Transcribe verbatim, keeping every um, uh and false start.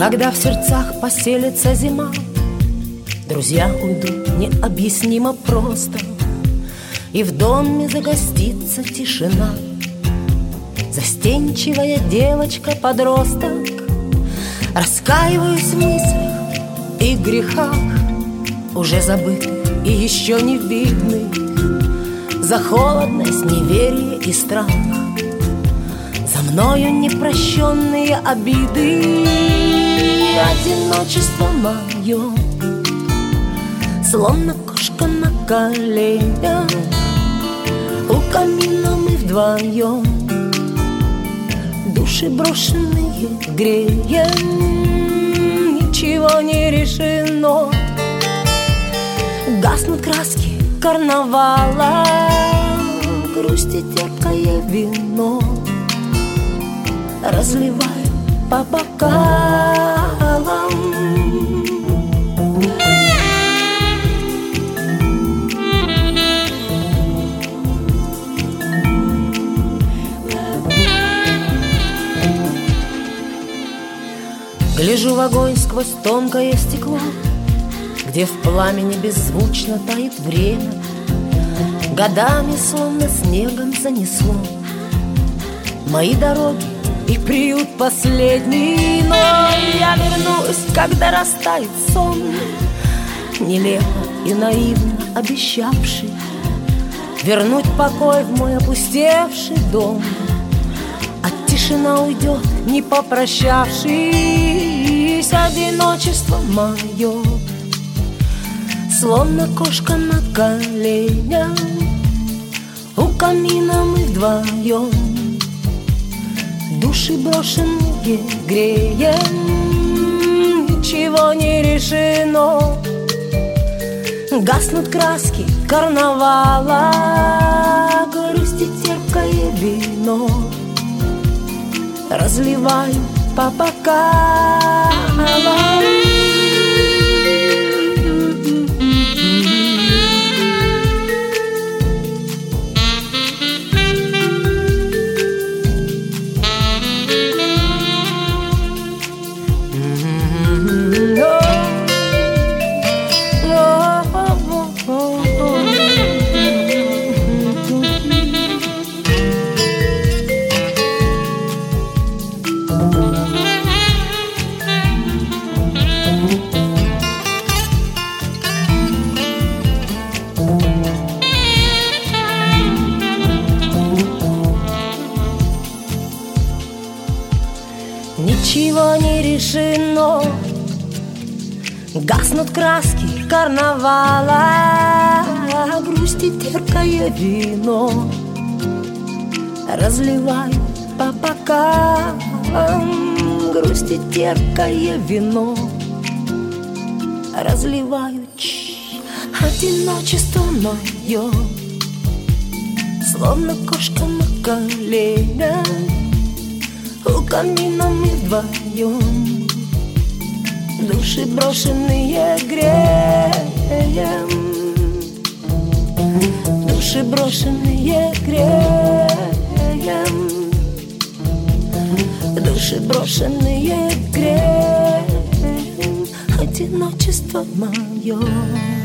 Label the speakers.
Speaker 1: Когда в сердцах поселится зима, друзья уйдут необъяснимо просто, и в доме загостится тишина. Застенчивая девочка-подросток, раскаиваюсь в мыслях и грехах, уже забытых и еще не видных, за холодность, неверие и страх, за мною непрощенные обиды. Одиночество мое, словно кошка на коленях, у камина мы вдвоем, души брошенные греем. Ничего не решено, гаснут краски карнавала, грусти терпкое вино разливаю по бокалам. Гляжу в огонь сквозь тонкое стекло, где в пламени беззвучно тает время, годами словно снегом занесло мои дороги и приют последний. Но я вернусь, когда растает сон, нелепо и наивно обещавший вернуть покой в мой опустевший дом. А тишина уйдет, не попрощавшись. Одиночество мое, словно кошка на коленях, у камина мы вдвоем, души брошенные греем. Ничего не решено, гаснут краски карнавала, грусть и терпкое вино разливаю по бокалам. Ничего не решено, гаснут краски карнавала, грусть и терпкое вино разливаю по бокалам. Грусть и терпкое вино разливаю. Одиночество мое, словно кошка на коленях, у камина мы вдвоем, души брошенные греем. Души брошенные греем. Души брошенные греем. Одиночество мое.